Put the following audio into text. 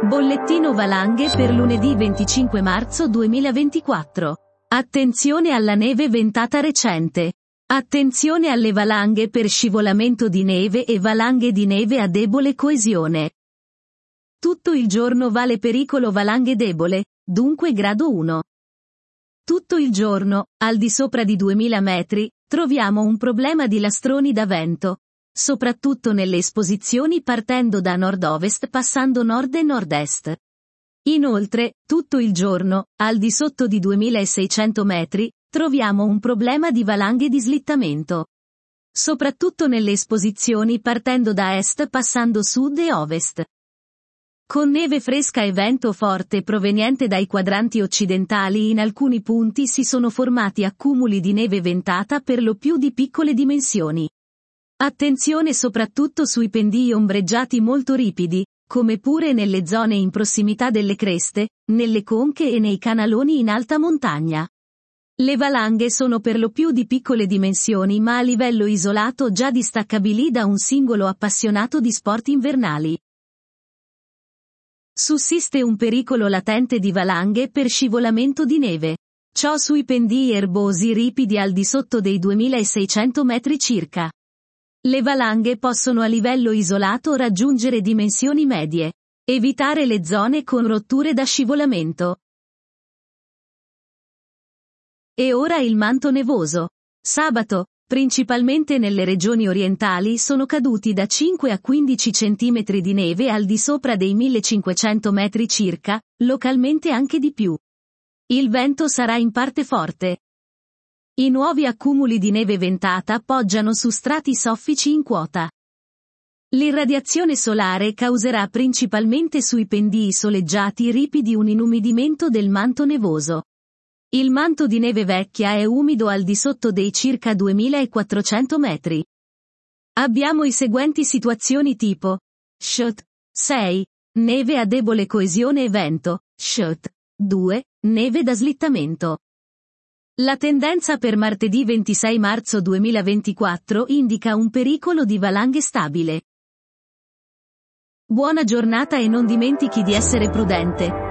Bollettino valanghe per lunedì 25 marzo 2024. Attenzione alla neve ventata recente. Attenzione alle valanghe per scivolamento di neve e valanghe di neve a debole coesione. Tutto il giorno vale pericolo valanghe debole, dunque grado 1. Tutto il giorno, al di sopra di 2000 metri, troviamo un problema di lastroni da vento, soprattutto nelle esposizioni partendo da nord-ovest passando nord e nord-est. Inoltre, tutto il giorno, al di sotto di 2600 metri, troviamo un problema di valanghe di slittamento. Soprattutto nelle esposizioni partendo da est passando sud e ovest. Con neve fresca e vento forte proveniente dai quadranti occidentali in alcuni punti si sono formati accumuli di neve ventata per lo più di piccole dimensioni. Attenzione soprattutto sui pendii ombreggiati molto ripidi, come pure nelle zone in prossimità delle creste, nelle conche e nei canaloni in alta montagna. Le valanghe sono per lo più di piccole dimensioni ma a livello isolato già distaccabili da un singolo appassionato di sport invernali. Sussiste un pericolo latente di valanghe per scivolamento di neve. Ciò sui pendii erbosi ripidi al di sotto dei 2600 metri circa. Le valanghe possono a livello isolato raggiungere dimensioni medie. Evitare le zone con rotture da scivolamento. E ora il manto nevoso. Sabato, principalmente nelle regioni orientali sono caduti da 5 a 15 cm di neve al di sopra dei 1500 metri circa, localmente anche di più. Il vento sarà in parte forte. I nuovi accumuli di neve ventata poggiano su strati soffici in quota. L'irradiazione solare causerà principalmente sui pendii soleggiati ripidi un inumidimento del manto nevoso. Il manto di neve vecchia è umido al di sotto dei circa 2400 metri. Abbiamo i seguenti situazioni tipo SHT 6. Neve a debole coesione e vento, SHT 2. Neve da slittamento. La tendenza per martedì 26 marzo 2024 indica un pericolo di valanghe stabile. Buona giornata e non dimentichi di essere prudente.